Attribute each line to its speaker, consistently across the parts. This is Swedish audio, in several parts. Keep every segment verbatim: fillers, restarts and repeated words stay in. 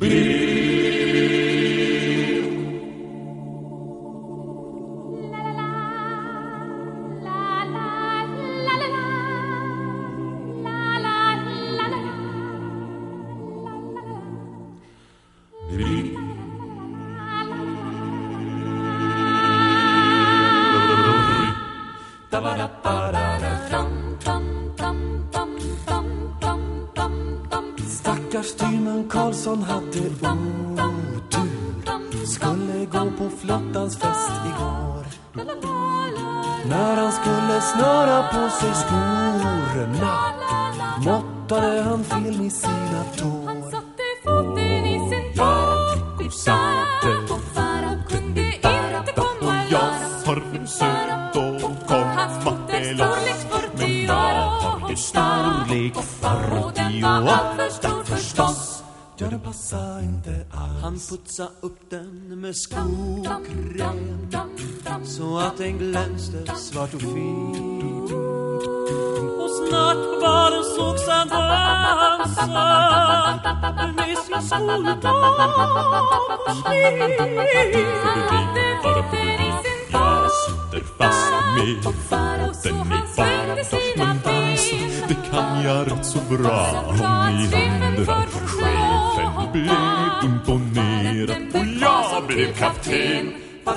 Speaker 1: Stackars styrman Karlsson hade otur. Skulle gå på flottans fest igår. När han skulle snöra på sig skorna måttade han fel i sina tår.
Speaker 2: Han satte foten i sin tår.
Speaker 1: satte
Speaker 2: och kunde inte komma
Speaker 1: och jag har försökt att komma till oss. Men bara har det storlek fyrtio och förstås. Ja, den passar inte alls.
Speaker 3: Han putsade upp den med skokräm så att den glänste svart och fin. Och snart var den sågs han dansa med sin skoldag och stil.
Speaker 2: Han hade foten i sin tår.
Speaker 1: Jag sitter fast med foten i barfoten dans. Det kan jag rätt så bra om ni undrar. Chefen blev imponerad och jag blev kapten.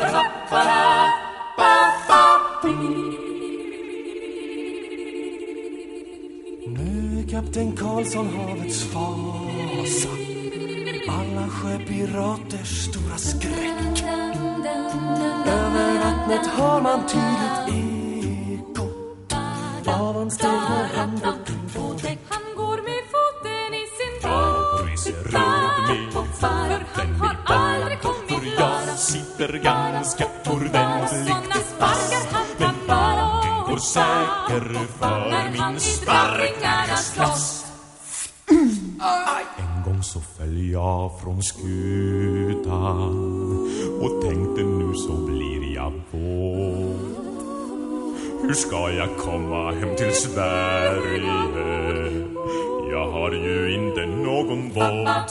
Speaker 1: Nu är kapten Karlsson havets fasa. Alla sjöpiraters stora skräck. Över vattnet hör man tydligt eko av hans steg när han går kring på däck.
Speaker 2: Han går med foten i sin tår.
Speaker 1: Jag reser runt med foten i bak. För jag sitter ganska ordentligt fast. Men magen går säker för min sparkarnas klass. En gång så föll jag från skutan och tänkte nu så blir jag våt. Hur ska jag komma hem till Sverige? Jag har ju inte någon båt.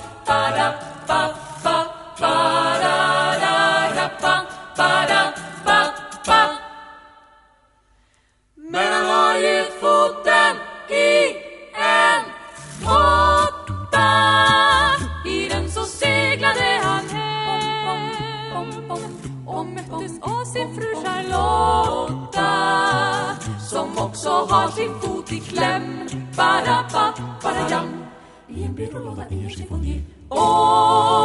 Speaker 2: Men han har ju foten i en måtta. I den så seglade han hem och möttes av sin fru Charlotta, som också har sin fot i kläm. Bara pa, bara jam. I en byrålåda i en chiffonier. Åh,